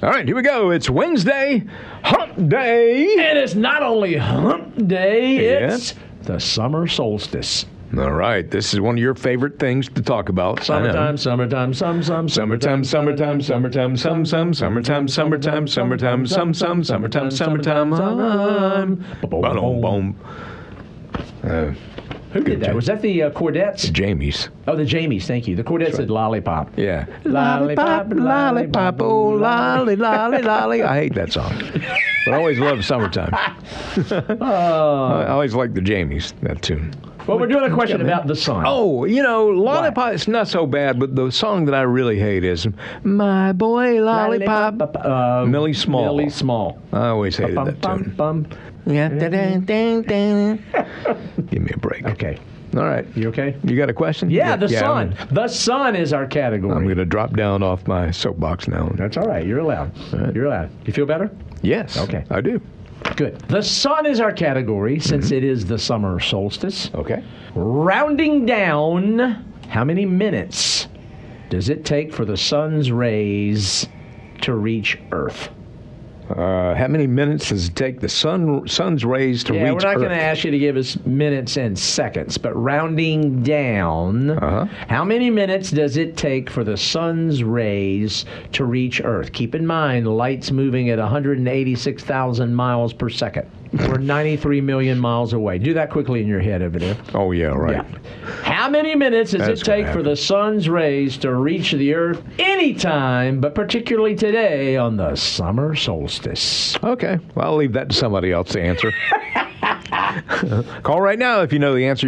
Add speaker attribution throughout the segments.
Speaker 1: All right, here we go. It's Wednesday, Hump Day.
Speaker 2: And it's not only Hump Day,
Speaker 1: Yeah.
Speaker 2: it's the summer solstice.
Speaker 1: All right, this is one of your favorite things to talk about.
Speaker 2: Summertime, summertime,
Speaker 1: Summertime, summertime, summertime, summertime, summertime, summertime, summertime, summertime. Boom, boom.
Speaker 2: Who did that? Was that the Chordettes?
Speaker 1: Jamie's.
Speaker 2: Oh, the Jamies, thank you. The Chordettes said lollipop.
Speaker 1: Yeah.
Speaker 2: Lollipop, lollipop,
Speaker 1: oh, lolly, lolly, lolly. I hate that song. But I always love Summertime. I always like the Jamies, that tune.
Speaker 2: Well, we're doing a question about the sun.
Speaker 1: Oh, Lollipop, it's not so bad, but the song that I really hate is My Boy Lollipop. Millie Small.
Speaker 2: Millie Small.
Speaker 1: I always hated that tune. Yeah. Give me a break.
Speaker 2: Okay.
Speaker 1: All right.
Speaker 2: You okay?
Speaker 1: You got a question?
Speaker 2: Yeah, the sun.
Speaker 1: I'm
Speaker 2: The sun is our category.
Speaker 1: going to drop down off my soapbox now.
Speaker 2: That's all right. You're allowed.
Speaker 1: right.
Speaker 2: You're allowed. You feel better?
Speaker 1: Yes.
Speaker 2: Okay.
Speaker 1: I do.
Speaker 2: Good. The sun is our category since it is the summer solstice.
Speaker 1: Okay.
Speaker 2: Rounding down, how many minutes does it take for the sun's rays to reach Earth?
Speaker 1: How many minutes does it take the sun's rays to reach
Speaker 2: We're not going to
Speaker 1: Earth?
Speaker 2: ask you to give us minutes and seconds, but rounding down, how many minutes does it take for the sun's rays to reach Earth? Keep in mind, light's moving at 186,000 miles per second. We're 93 million miles away. Do that quickly in your head over there.
Speaker 1: Oh, yeah, right.
Speaker 2: Yeah. How many minutes does
Speaker 1: That's
Speaker 2: it take
Speaker 1: gonna
Speaker 2: for the sun's rays to reach the Earth anytime, but particularly today on the summer solstice?
Speaker 1: Okay. Well, I'll leave that to somebody else to answer. Call right now if you know the answer.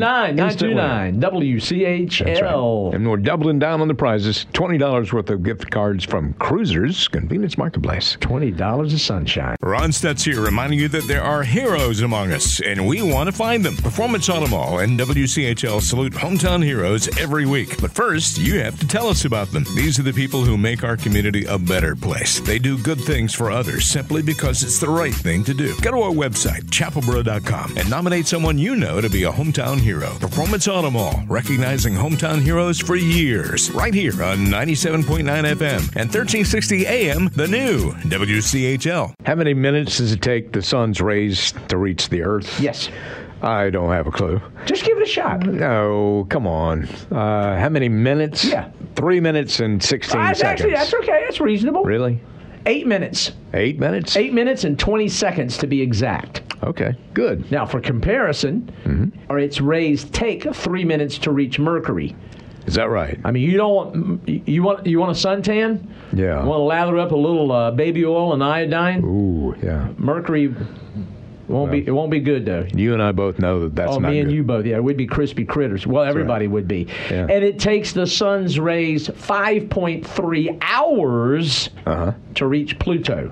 Speaker 2: 919-929-WCHL.
Speaker 1: And we're doubling down on the prizes. $20 worth of gift cards from Cruisers Convenience Marketplace.
Speaker 2: $20 of sunshine.
Speaker 3: Ron Stutz here, reminding you that there are heroes among us, and we want to find them. Performance Auto Mall and WCHL salute hometown heroes every week. But first, you have to tell us about them. These are the people who make our community a better place. They do good things for others simply because it's the right thing to do. Go to our website, chapelboro.com, and nominate someone you know to be a hometown hero. Performance Auto Mall, recognizing hometown heroes for years. Right here on 97.9 FM and 1360 AM, the new WCHL.
Speaker 1: How many minutes does it take the sun's rays to reach the Earth?
Speaker 2: Yes.
Speaker 1: I don't have a clue.
Speaker 2: Just give it a shot.
Speaker 1: No, come on. How many minutes?
Speaker 2: Yeah.
Speaker 1: 3 minutes and 16 seconds.
Speaker 2: Actually, that's okay. That's reasonable.
Speaker 1: Really?
Speaker 2: 8 minutes.
Speaker 1: 8 minutes?
Speaker 2: 8 minutes and 20 seconds to be exact.
Speaker 1: Okay, good.
Speaker 2: Now, for comparison, its rays take 3 minutes to reach Mercury.
Speaker 1: Is that right?
Speaker 2: I mean, you don't want you want a suntan?
Speaker 1: Yeah.
Speaker 2: You want to lather up a little baby oil and iodine?
Speaker 1: Ooh, yeah.
Speaker 2: Mercury it won't be good though.
Speaker 1: You and I both know that that's not
Speaker 2: me and
Speaker 1: good.
Speaker 2: you both. Yeah, we'd be crispy critters. Well, everybody would be.
Speaker 1: Yeah.
Speaker 2: And it takes the sun's rays 5.3 hours to reach Pluto.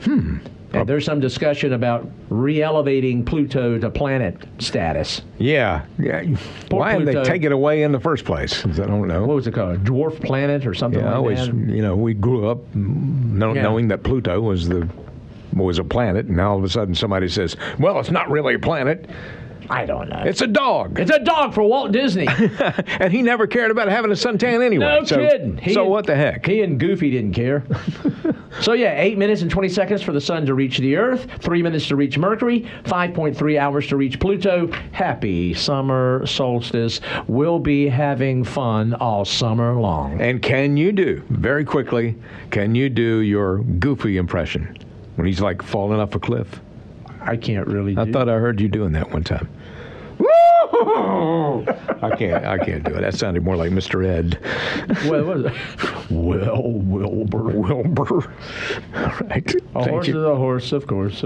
Speaker 2: And there's some discussion about re-elevating Pluto to planet status.
Speaker 1: Yeah.
Speaker 2: Poor
Speaker 1: Why did they
Speaker 2: Pluto.
Speaker 1: take it away in the first place? I don't know.
Speaker 2: What was it called? A dwarf planet or something
Speaker 1: Yeah, I
Speaker 2: like
Speaker 1: always,
Speaker 2: that?
Speaker 1: we grew up knowing that Pluto was a planet, and now all of a sudden somebody says, well, it's not really a planet.
Speaker 2: I don't know.
Speaker 1: It's a dog.
Speaker 2: It's a dog for Walt Disney.
Speaker 1: And he never cared about having a suntan anyway.
Speaker 2: No kidding.
Speaker 1: So what the heck?
Speaker 2: He and Goofy didn't care. So 8 minutes and 20 seconds for the sun to reach the Earth, 3 minutes to reach Mercury, 5.3 hours to reach Pluto. Happy summer solstice. We'll be having fun all summer long.
Speaker 1: And very quickly, can you do your Goofy impression when he's like falling off a cliff?
Speaker 2: I can't really do
Speaker 1: I thought I heard you doing that one time. I can't do it. That sounded more like Mr. Ed.
Speaker 2: What was it? Well, Wilbur.
Speaker 1: Wilbur. All right.
Speaker 2: A horse is a horse, of course.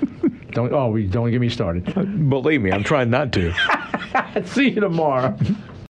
Speaker 2: Don't get me started.
Speaker 1: Believe me, I'm trying not to.
Speaker 2: See you tomorrow.